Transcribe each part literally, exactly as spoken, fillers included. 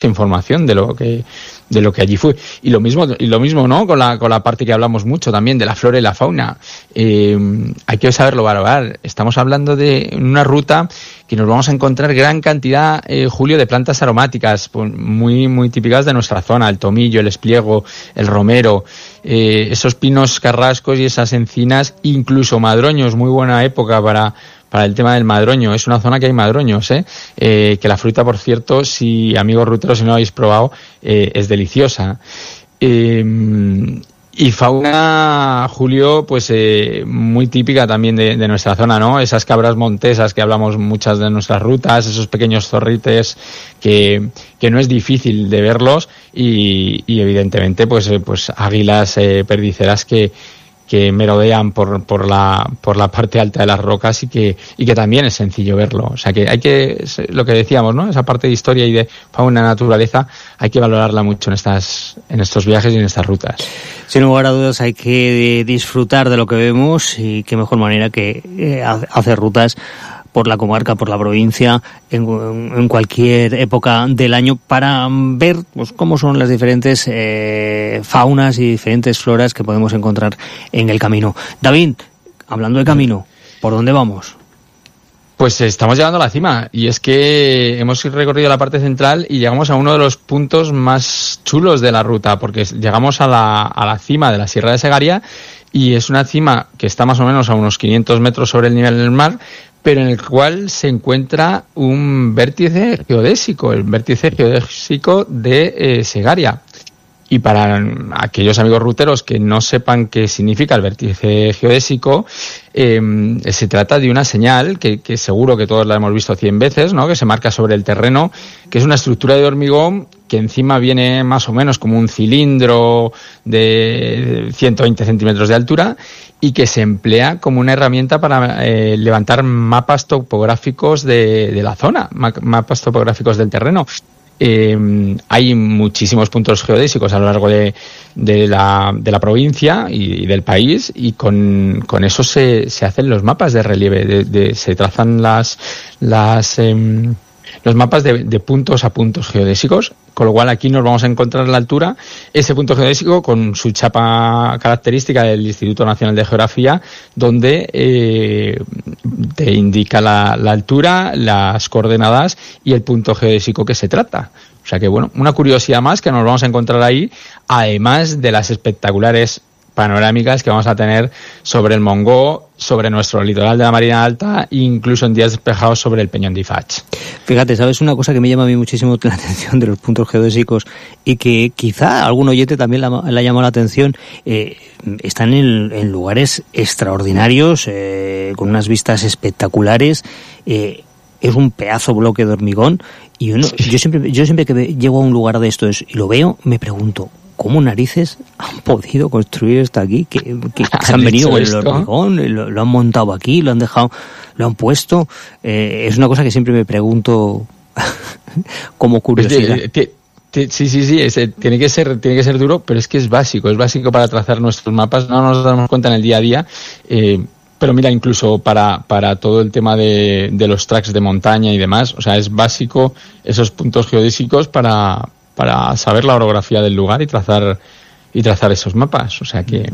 información de lo que de lo que allí fue. Y lo mismo, y lo mismo, ¿no? Con la, con la parte que hablamos mucho también de la flora y la fauna. Eh, hay que saberlo valorar. Estamos hablando de una ruta que nos vamos a encontrar gran cantidad, eh, Julio, de plantas aromáticas, pues, muy, muy típicas de nuestra zona, el tomillo, el espliego, el romero, eh, esos pinos carrascos y esas encinas, incluso madroños, muy buena época para para el tema del madroño. Es una zona que hay madroños, ¿eh? Eh, que la fruta, por cierto, si amigos ruteros, si no lo habéis probado, eh, es deliciosa. Eh, y fauna, Julio, pues eh, muy típica también de, de nuestra zona, ¿no? Esas cabras montesas que hablamos muchas de nuestras rutas, esos pequeños zorrites que, que no es difícil de verlos y, y evidentemente, pues, eh, pues águilas eh, perdiceras que que merodean por por la por la parte alta de las rocas y que y que también es sencillo verlo. O sea que hay que, lo que decíamos, ¿no? Esa parte de historia y de fauna, naturaleza, hay que valorarla mucho en estas en estos viajes y en estas rutas. Sin lugar a dudas hay que disfrutar de lo que vemos y qué mejor manera que eh, hacer rutas por la comarca, por la provincia, en, en cualquier época del año, para ver pues cómo son las diferentes eh, faunas y diferentes floras que podemos encontrar en el camino. David, hablando de camino, ¿por dónde vamos? Pues estamos llegando a la cima, y es que hemos recorrido la parte central y llegamos a uno de los puntos más chulos de la ruta, porque llegamos a la, a la cima de la Sierra de Segaria, y es una cima que está más o menos a unos quinientos metros sobre el nivel del mar, pero en el cual se encuentra un vértice geodésico, el vértice geodésico de eh, Segaria. Y para aquellos amigos ruteros que no sepan qué significa el vértice geodésico, eh, se trata de una señal que, que seguro que todos la hemos visto cien veces, ¿no? Que se marca sobre el terreno, que es una estructura de hormigón que encima viene más o menos como un cilindro de ciento veinte centímetros de altura y que se emplea como una herramienta para eh, levantar mapas topográficos de, de la zona, ma- mapas topográficos del terreno. Eh, hay muchísimos puntos geodésicos a lo largo de, de, la, de la provincia y, y del país, y con, con eso se, se hacen los mapas de relieve, de, de, se trazan las, las eh, los mapas de, de puntos a puntos geodésicos, con lo cual aquí nos vamos a encontrar la altura, ese punto geodésico con su chapa característica del Instituto Nacional de Geografía, donde eh, te indica la, la altura, las coordenadas y el punto geodésico que se trata. O sea que, bueno, una curiosidad más que nos vamos a encontrar ahí, además de las espectaculares panorámicas que vamos a tener sobre el Montgó, sobre nuestro litoral de la Marina Alta, incluso en días despejados sobre el Peñón de Ifach. Fíjate, ¿sabes una cosa que me llama a mí muchísimo la atención de los puntos geodésicos y que quizá a algún oyente también le ha llamado la atención? Eh, están en, en lugares extraordinarios, eh, con unas vistas espectaculares, eh, es un pedazo bloque de hormigón, y uno, yo siempre yo siempre que llego a un lugar de estos y lo veo, me pregunto, ¿cómo narices han podido construir esto aquí? Que, que se han venido con el hormigón, lo, lo han montado aquí, lo han dejado, lo han puesto. Eh, es una cosa que siempre me pregunto como curiosidad. Sí, sí, sí, es, tiene que ser, tiene que ser duro, pero es que es básico, es básico para trazar nuestros mapas. No nos damos cuenta en el día a día. Eh, Pero mira, incluso para, para todo el tema de, de los tracks de montaña y demás, o sea, es básico esos puntos geodésicos para, para saber la orografía del lugar y trazar y trazar esos mapas. O sea que...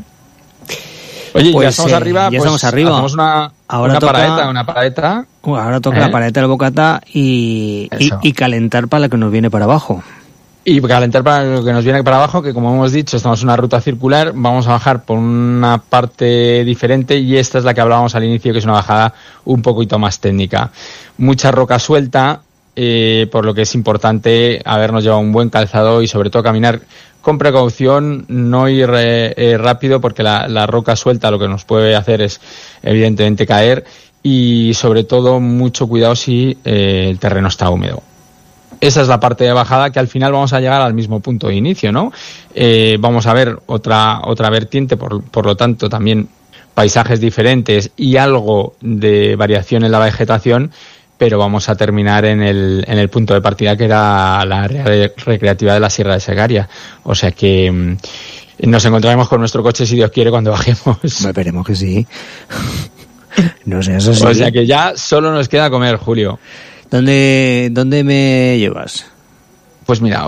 Oye, pues, ya estamos eh, arriba, ya pues estamos arriba. Hacemos una, ahora una toca, paradeta, una paradeta. Ahora toca ¿eh? la paradeta del bocata y, y, y calentar para lo que nos viene para abajo. Y calentar para lo que nos viene para abajo, que como hemos dicho, estamos en una ruta circular, vamos a bajar por una parte diferente, y esta es la que hablábamos al inicio, que es una bajada un poquito más técnica. Mucha roca suelta, eh, por lo que es importante habernos llevado un buen calzado y sobre todo caminar con precaución, no ir eh, eh, rápido, porque la, la roca suelta lo que nos puede hacer es evidentemente caer, y sobre todo mucho cuidado si eh, el terreno está húmedo. Esa es la parte de bajada, que al final vamos a llegar al mismo punto de inicio, ¿no? Eh, vamos a ver otra otra vertiente, por, por lo tanto también paisajes diferentes y algo de variación en la vegetación, pero vamos a terminar en el en el punto de partida, que era la área recreativa de la Sierra de Segaria. O sea que mmm, nos encontraremos con nuestro coche, si Dios quiere, cuando bajemos. Esperemos que sí. No sé, eso sí. O sea que ya solo nos queda comer, Julio. ¿Dónde, dónde me llevas? Pues mira,